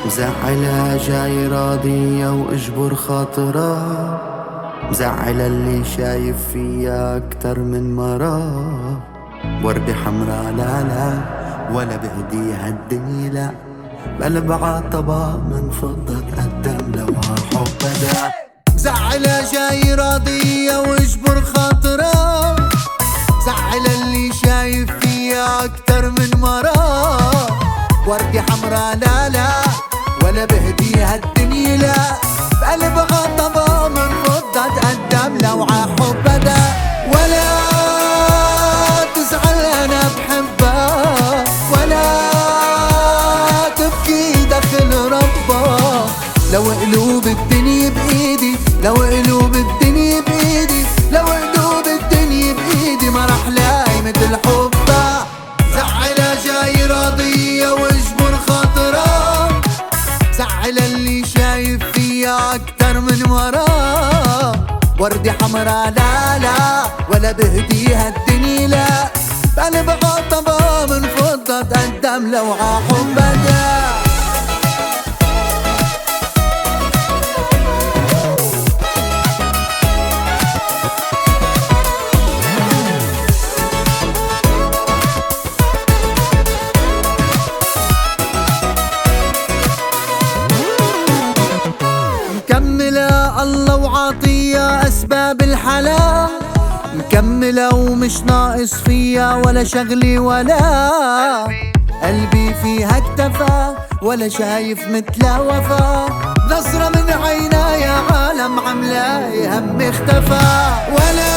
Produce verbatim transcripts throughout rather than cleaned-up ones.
مزعلها جاي راضية واجبر خاطرها، مزعلة اللي شايف فيها اكتر من مرة. وردة حمرا لا لا ولا بهديها الدنيا لا، بقلب عطبة من فضة تقدم لو عالحب بدا. مزعلها جاي راضية واجبر خاطرها، مزعلة اللي شايف فيها اكتر من مرة. وردة حمرا لا لا ولا بهديها الدنيا لا، بقلب عطبة من فضة تقدم لو عالحب بدا. ولا تزعل انا بحبها، ولا تبكي داخل ربها. لو قلوب الدنيا بايدي، لو قلوب الدنيا بايدي، لو قلوب الدنيا بايدي ما رح لاقي مثل حبها. زعلها جاي راضية واجبر خاطرها، زعلها اللي شايف فيها اكتر من مرة. وردة حمرا لا لا ولا بهديها الدنيا لا، بقلب عطبة من فضة تقدم لو عالحب بدا. مكملة الله وعطية أسباب الحلا، مكملة ومش ناقص فيها ولا شغلي ولا قلبي فيها اكتفى، ولا شايف مثلها وفا. نظرة من عينا يا عالم عملاقي هم اختفى. ولا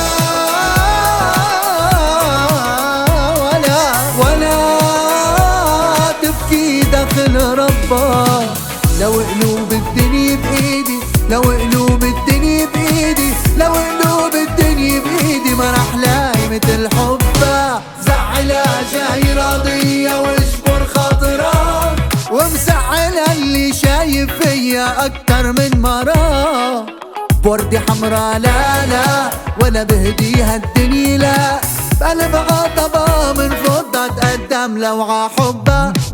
ولا ولا تبكي داخل ربها. لو قلوب الدنيا بايدي، لو قلوب الدنيا بايدي، لو قلوب الدنيا بايدي ما رح لاقي مثل حبها. زعلها جاي راضية واجبر خاطرها، ومزعلها اللي شايف فيا اكتر من مرة. بوردة حمرا لا لا ولا بهديها الدنيا لا، بقلب عطبة من فضة تقدم لو عالحبها.